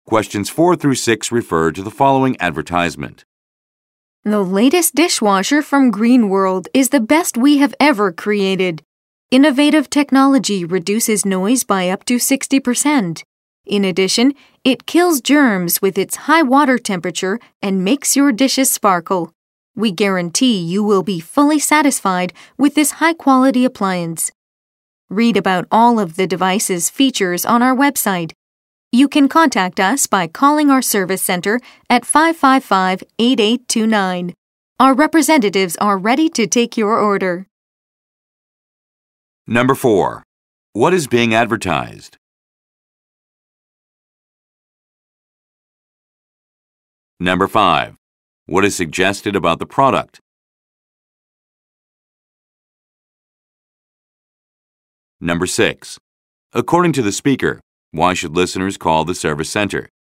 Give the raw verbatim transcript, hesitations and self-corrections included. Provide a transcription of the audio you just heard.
Questions four through six refer to the following advertisement. The latest dishwasher from Green World is the best we have ever created. Innovative technology reduces noise by up to sixty percent. In addition, it kills germs with its high water temperature and makes your dishes sparkle. We guarantee you will be fully satisfied with this high-quality appliance. Read about all of the device's features on our website. You can contact us by calling our service center at five five five, eight eight two nine. Our representatives are ready to take your order. Number four. What is being advertised? Number five. What is suggested about the product? Number six. According to the speaker, why should listeners call the service center?